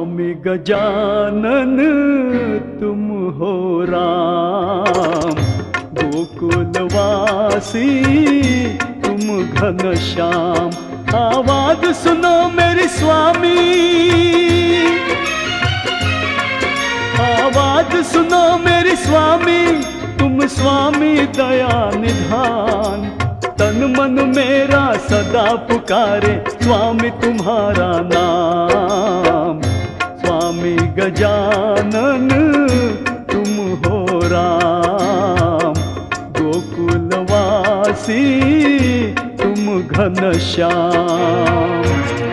स्वामी गजानन तुम हो राम, गोकुलवासी तुम घनश्याम। आवाज सुनो मेरे स्वामी, आवाज सुनो मेरे स्वामी, तुम स्वामी दया निधान। तन मन मेरा सदा पुकारे स्वामी तुम्हारा नाम। स्वामी गजानन तुम हो राम, गोकुलवासी तुम घनश्याम।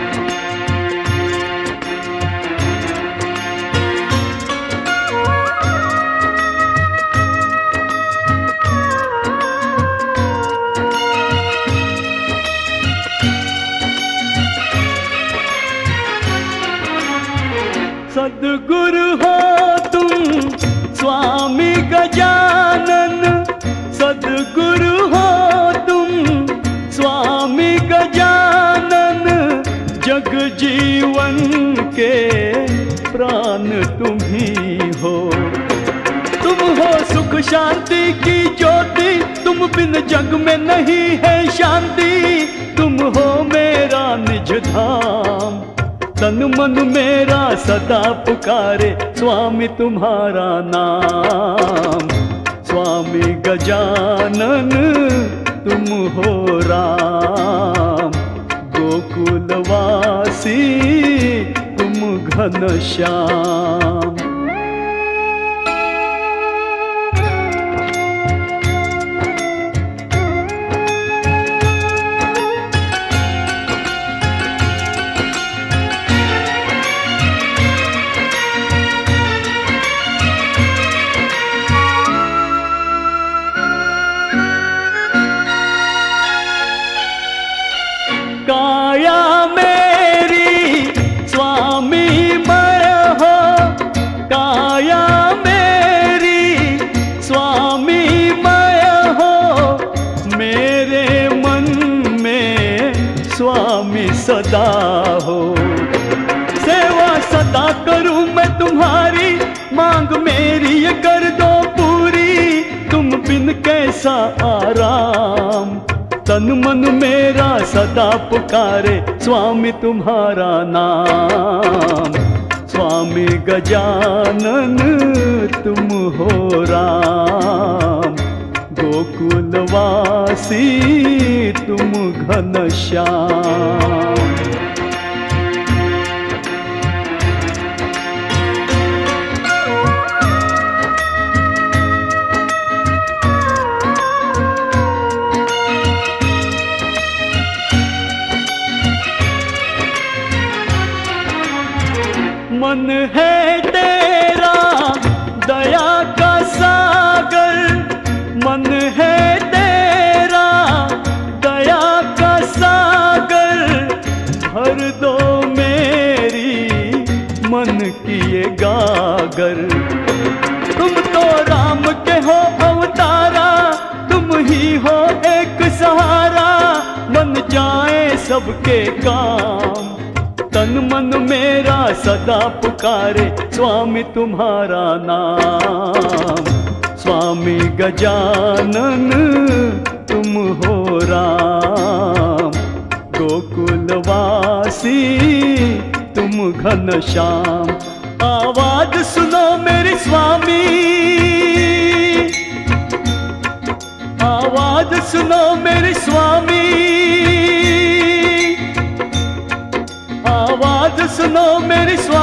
सद्गुरु हो तुम स्वामी गजानन, सद्गुरु हो तुम स्वामी गजानन। जग जीवन के प्राण तुम ही हो, तुम हो सुख शांति की ज्योति, तुम बिन जग में नहीं है शांति। तुम हो मेरा निज धाम, तन मन मेरा सदा पुकारे स्वामी तुम्हारा नाम। स्वामी गजानन तुम हो राम, गोकुलवासी तुम घनश्याम। काया मेरी स्वामी मय हो, काया मेरी स्वामी मय हो। मेरे मन में स्वामी सदा हो, सेवा सदा करूं मैं तुम्हारी, मांग मेरी ये कर दो पूरी। तुम बिन कैसा आराम, तन मन मेरा सदा पुकारे स्वामी तुम्हारा नाम। स्वामी गजानन तुम हो राम, गोकुलवासी तुम घनश्याम। मन है तेरा दया का सागर, मन है तेरा दया का सागर। भर दो मेरी मन की ये गागर। तुम तो राम के हो अवतारा, तुम ही हो एक सहारा। बन जाए सबके काम, तन मन मेरा सदा पुकारे स्वामी तुम्हारा नाम। स्वामी गजानन तुम हो राम, गोकुलवासी तुम घनश्याम। आवाज सुनो मेरे स्वामी, आवाज सुनो मेरे स्वामी, आवाज सुनो मेरे स्वामी।